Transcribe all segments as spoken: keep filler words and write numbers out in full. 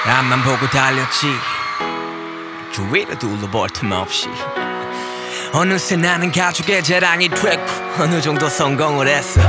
앞만 보고 달렸지 주위를 둘러볼 틈 없이 어느새 나는 가족의 자랑이 됐고 어느 정도 성공을 했어.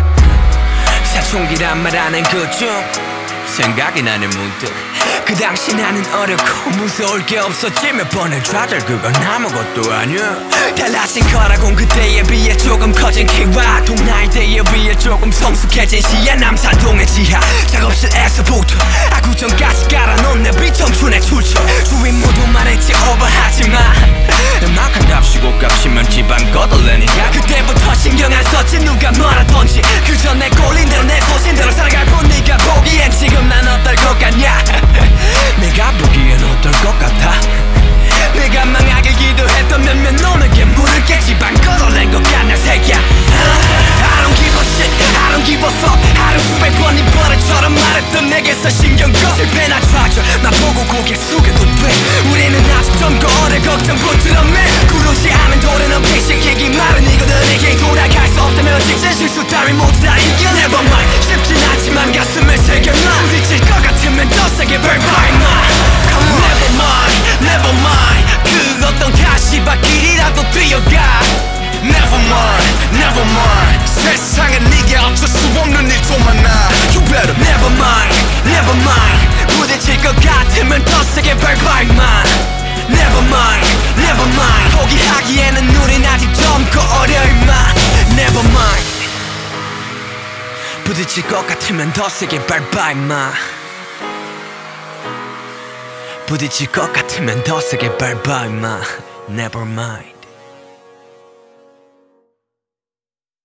사춘기란 말하는 그중 생각이 나는 문득 그 당시 나는 어렵고 무서울 게 없었지. 몇 번을 좌절 그건 아무것도 아니야. 달라진 거라곤 그때에 비해 조금 커진 키와 동나이대에 비해 조금 성숙해진 시야. 남산동의 지하 작업실에서부터 아구전까지 깔아놓은 내 비청춘의 출처. 주위 모두 말했지 오버하지마 음악한 값이고 값이면 지방 거덜내니까 그때부터 신경 안 썼지 누가 뭐라던지. 그저 내 꼴린 대로 내 소신대로 살아갈 뿐 네가 보기엔 지금 난 어떨 것 같냐. 내가 보기엔 어떨 것 같아. 내가 망하길 기도했던 몇몇 놈에게 물을게 지방 거덜낸 것 같냐 새끼야. I don't give a shit, I don't give a fuck. 하루 수백 번 이 버릇처럼 말했던 내게서 신경 꺼. 실패나 좌절 나보고 고개 숙여도 돼. 우리는 아직 젊고 어려 걱정 붙들어매. 구르지 않은 도래는 픽시키기 마련이거든. 이게 돌아갈 수 없다면 직진 실수 따위 모두 다 이겨. Never mind 쉽진 않지만 가슴에 새겨놔. 부딪힐 것 같으면 더 세게 밟아임마. Never mind, never mind 그 어떤 가시밭길이라도 뛰어가. Never mind, never mind 세상엔 네게 어쩔 수 없는 일도 많아. You better Never mind, never mind 부딪힐 것 같으면 더 세게 밟아 임마. Never mind, never mind 포기하기에는 우린 아직 젊고 어려 임마. Never mind 부딪힐 것 같으면 더 세게 밟아 임마. 부딪힐 것 같으면 더 세게 밟아 임마. Never mind